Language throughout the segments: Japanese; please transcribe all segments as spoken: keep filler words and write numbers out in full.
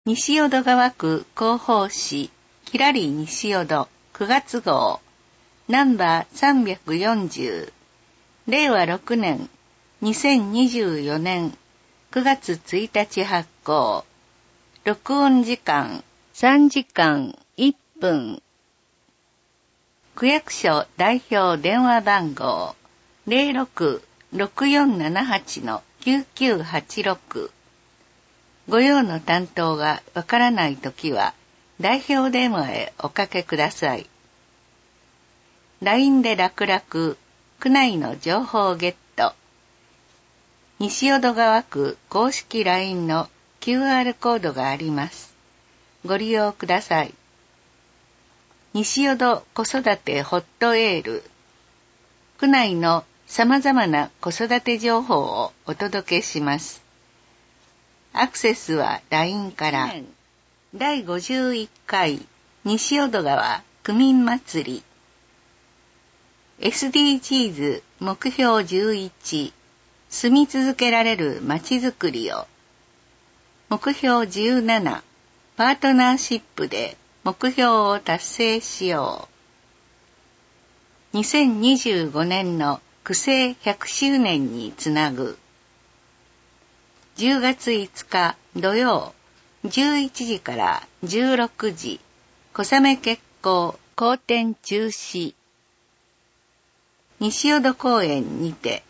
西淀川区広報誌きらり西淀くがつ号ナンバーさんびゃくよんじゅうれいわろくねんにせんにじゅうよねんくがつついたち発行。録音時間さんじかんいっぷん。区役所代表電話番号 ゼロろく ろくよんななはち きゅうきゅうはちろく。ご用の担当がわからないときは代表電話へおかけください。ライン で楽々区内の情報ゲット。西淀川区公式 ライン の キューアール コードがあります。ご利用ください。西淀子育てホットエール。区内の様々な子育て情報をお届けします。アクセスは ライン から。だいごじゅういっかい西淀川区民祭り。エスディージーズ 目標じゅういち。住み続けられるまちづくりを。目標じゅうなな。パートナーシップで目標を達成しよう。にせんにじゅうごねんの区政ひゃくしゅうねんにつなぐ。じゅうがついつか土曜じゅういちじからじゅうろくじ小雨決行好天中止。西淀公園にて。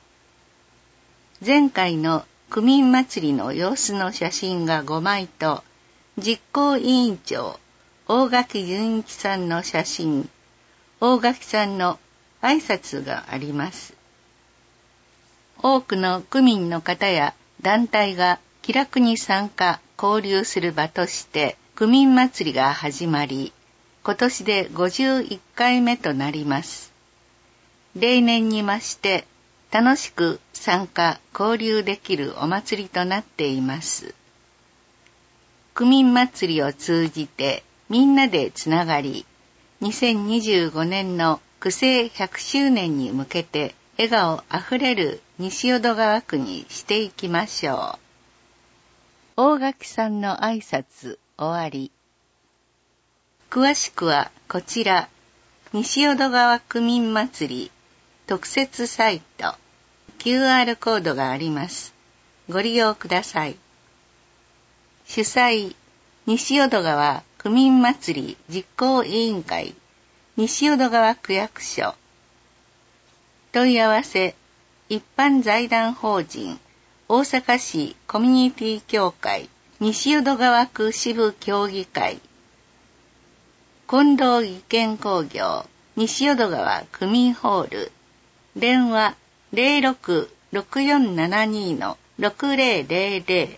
前回の区民祭りの様子の写真がごまいと実行委員長大垣純一さんの写真、大垣さんの挨拶があります。多くの区民の方や団体が気楽に参加交流する場として区民祭りが始まり、今年でごじゅういっかいめとなります。例年に増して楽しく参加交流できるお祭りとなっています。区民祭りを通じてみんなでつながり、にせんにじゅうごねんの区政ひゃくしゅうねんに向けて笑顔あふれる西淀川区にしていきましょう。大垣さんの挨拶終わり。詳しくはこちら、西淀川区民祭り特設サイト、キューアール コードがあります。ご利用ください。主催、西淀川区民祭り実行委員会、西淀川区役所。問い合わせ、一般財団法人、大阪市コミュニティ協会、西淀川区支部協議会。近藤技研工業、西淀川区民ホール。電話 ゼロろく ろくよんななに ろくゼロゼロゼロ。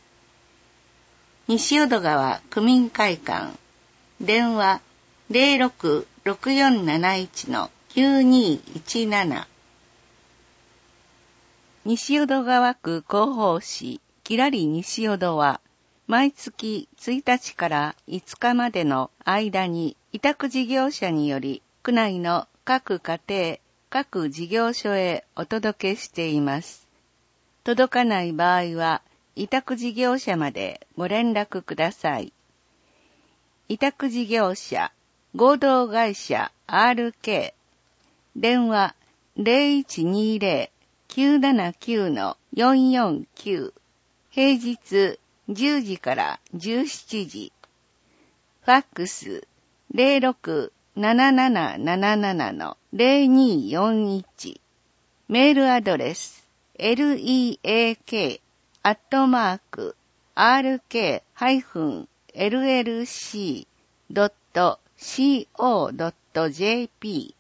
西淀川区民会館。電話 ゼロろく ろくよんなないち きゅうにいちなな。西淀川区広報誌きらり西淀は毎月ついたちからいつかまでの間に委託事業者により区内の各家庭、各事業所へお届けしています。届かない場合は委託事業者までご連絡ください。委託事業者合同会社 アールケー 電話 ゼロいちにゼロ きゅうななきゅう よんよんきゅう。平日じゅうじからじゅうしちじ。ファックスゼロろく ななななななな ゼロによんいち。メールアドレス レク アットマーク アールケー エルエルシー ドット シーオー ドット ジェーピー